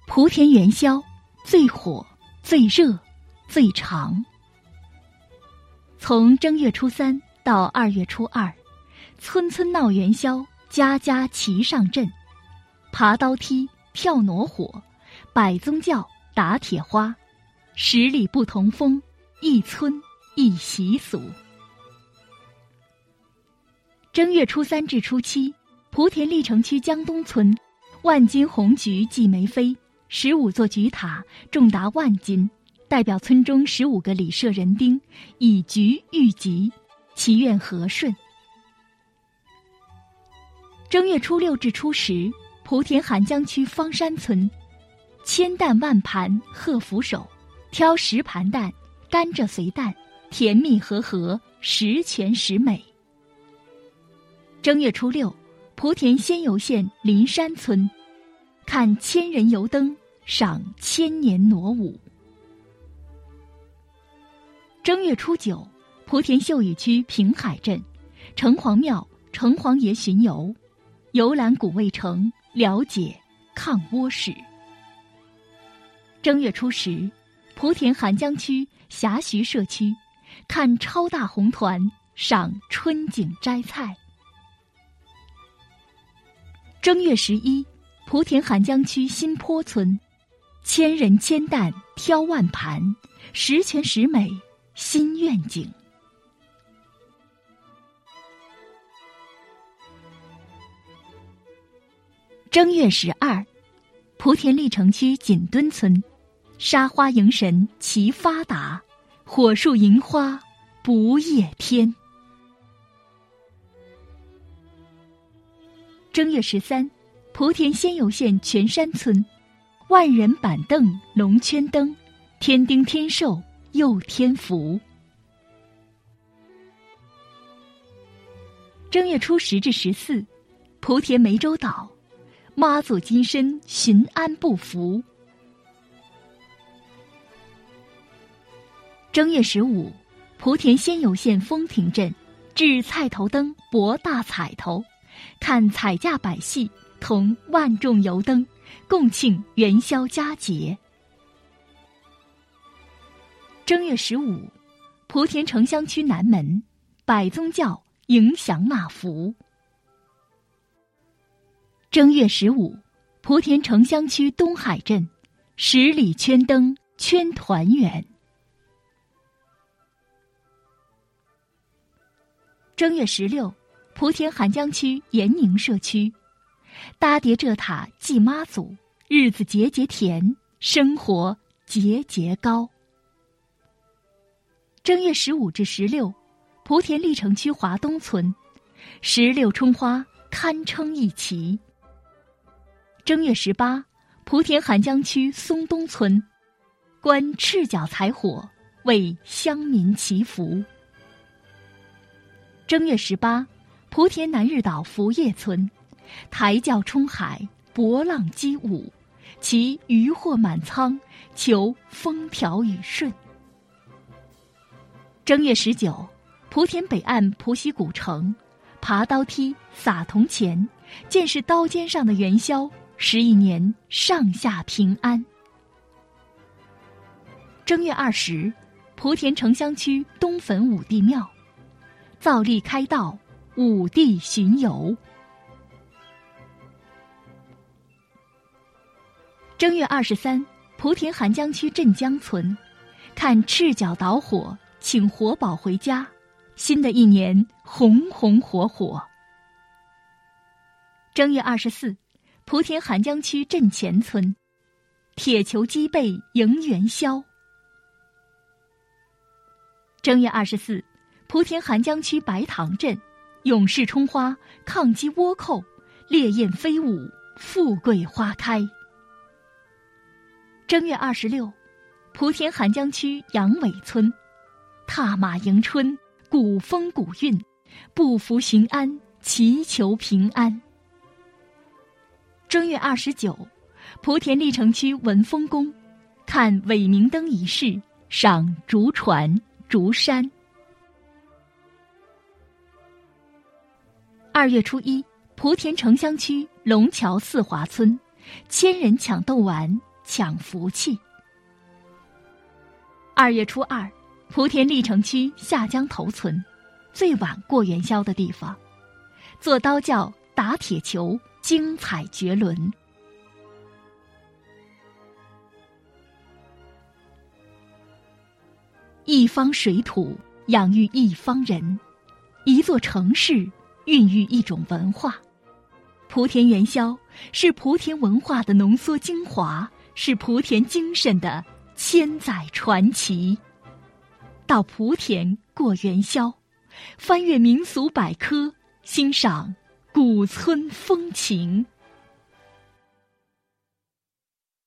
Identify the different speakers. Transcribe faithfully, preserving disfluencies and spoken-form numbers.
Speaker 1: 莆田元宵最火、最热、最长。从正月初三到二月初二，村村闹元宵，家家齐上阵，爬刀梯、跳挪火，摆宗教、打铁花，十里不同风，一村一习俗。正月初三至初七，莆田历城区江东村万斤红菊祭梅妃，十五座菊塔重达万斤，代表村中十五个里社人丁以菊御吉，祈愿和顺。正月初六至初十，莆田韩江区方山村千蛋万盘贺福手，挑十盘蛋，甘蔗随蛋，甜蜜和和，十全十美。正月初六，莆田仙游县林山村看千人油灯，赏千年傩舞。正月初九，莆田秀屿区平海镇城隍庙城隍爷巡游，游览古卫城，了解抗倭史。正月初十，莆田韩江区霞徐社区看超大红团，赏春景摘菜。正月十一，莆田韩江区新坡村千人千担挑万盘，十全十美，新愿景。正月十二，莆田历城区锦墩村沙花迎神齐发达，火树银花不夜天。正月十三，莆田仙游县全山村万人板凳龙圈灯，天丁天寿又添福。正月初十至十四，莆田湄洲岛妈祖金身巡安布福。正月十五，莆田仙游县丰亭镇置菜头灯博大彩头，看彩架百戏同万众油灯，共庆元宵佳节。正月十五，莆田城乡区南门摆宗教迎祥纳福。正月十五，莆田城乡区东海镇十里圈灯圈团圆。正月十六，莆田韩江区延宁社区搭叠蔗塔祭妈祖，日子节节甜，生活节节高。正月十五至十六，莆田历城区华东村石榴春花堪称一奇。正月十八，莆田韩江区松东村观赤脚踩火，为乡民祈福。正月十八，莆田南日岛福业村抬轿冲海，搏浪击舞，其渔获满仓，求风调雨顺。正月十九，莆田北岸浦西古城爬刀梯撒铜钱，见识刀尖上的元宵，使一年上下平安。正月二十，莆田城乡区东坟武帝庙造历开道，武帝巡游。正月二十三，莆田韩江区镇江村看赤脚捣火，请活宝回家，新的一年红红火火。正月二十四，莆田韩江区镇前村铁球击背迎元宵。正月二十四，莆田韩江区白塘镇勇士冲花抗击倭寇，烈焰飞舞，富贵花开。正月二十六，莆田韩江区杨尾村踏马迎春，古风古韵，步服巡安，祈求平安。正月二十九，莆田历城区文峰宫看伪明灯仪式，赏竹船竹山。二月初一，莆田城乡区龙桥四华村千人抢豆丸， 抢福气。二月初二，莆田历城区下江头村，最晚过元宵的地方，做刀教、打铁球，精彩绝伦。一方水土养育一方人，一座城市孕育一种文化。莆田元宵是莆田文化的浓缩精华，是莆田精神的千载传奇。到莆田过元宵，翻阅民俗百科，欣赏古村风情。